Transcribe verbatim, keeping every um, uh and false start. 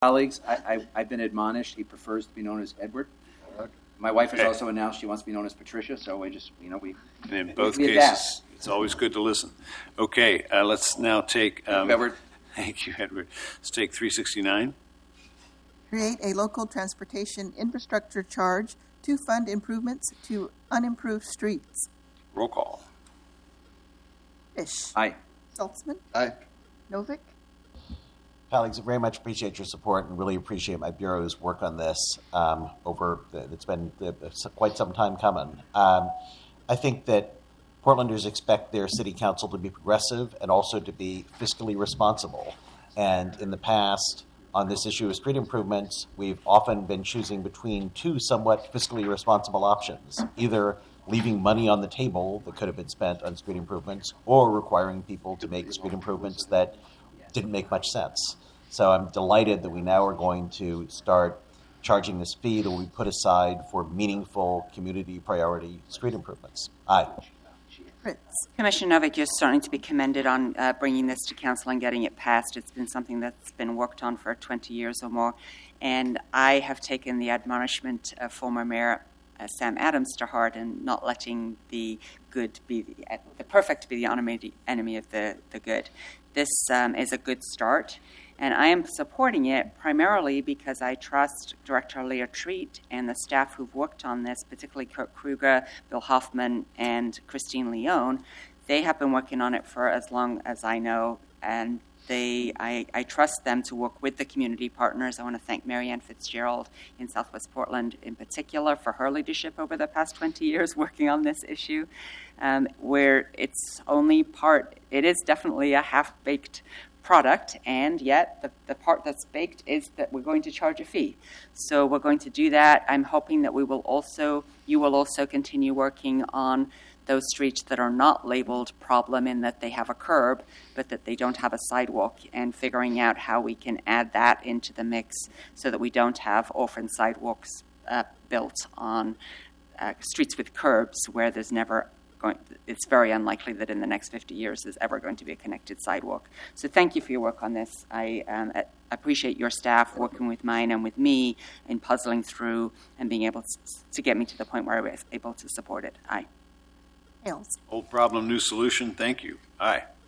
Colleagues, I, I, I've been admonished. He prefers to be known as Edward. My wife has Okay. also announced she wants to be known as Patricia, so we just, you know, we. And in both we cases, adapt. it's always good to listen. Okay, uh, let's now take. Um, Thank you, Edward. Thank you, Edward. Let's take three sixty-nine. Create a local transportation infrastructure charge to fund improvements to unimproved streets. Roll call. Fish. Aye. Saltzman. Aye. Novick. Colleagues, I very much appreciate your support and really appreciate my Bureau's work on this um, over, the, it's been uh, quite some time coming. Um, I think that Portlanders expect their city council to be progressive and also to be fiscally responsible. And in the past, on this issue of street improvements, we've often been choosing between two somewhat fiscally responsible options, either leaving money on the table that could have been spent on street improvements or requiring people to make street improvements that didn't make much sense. So I'm delighted that we now are going to start charging this fee that we put aside for meaningful community priority street improvements. Aye. Fritz. Commissioner Novick, you're starting to be commended on uh, bringing this to council and getting it passed. It's been something that's been worked on for twenty years or more. And I have taken the admonishment of former Mayor uh, Sam Adams to heart and not letting the good be the, uh, the perfect be the enemy, enemy of the, the good. This um, is a good start, and I am supporting it primarily because I trust Director Leah Treat and the staff who've worked on this, particularly Kurt Kruger, Bill Hoffman, and Christine Leone. They have been working on it for as long as I know, and they I, I trust them to work with the community partners. I want to thank Marianne Fitzgerald in Southwest Portland in particular for her leadership over the past twenty years working on this issue. Um, where it's only part, it is definitely a half-baked product, and yet the, the part that's baked is that we're going to charge a fee. So we're going to do that. I'm hoping that we will also, you will also continue working on those streets that are not labeled problem in that they have a curb, but that they don't have a sidewalk, and figuring out how we can add that into the mix so that we don't have orphan sidewalks uh, built on uh, streets with curbs where there's never Going, it's very unlikely that in the next fifty years there's ever going to be a connected sidewalk. So thank you for your work on this. I um, appreciate your staff working with mine and with me in puzzling through and being able to, to get me to the point where I was able to support it. Aye. Hales. Old problem, new solution. Thank you. Aye.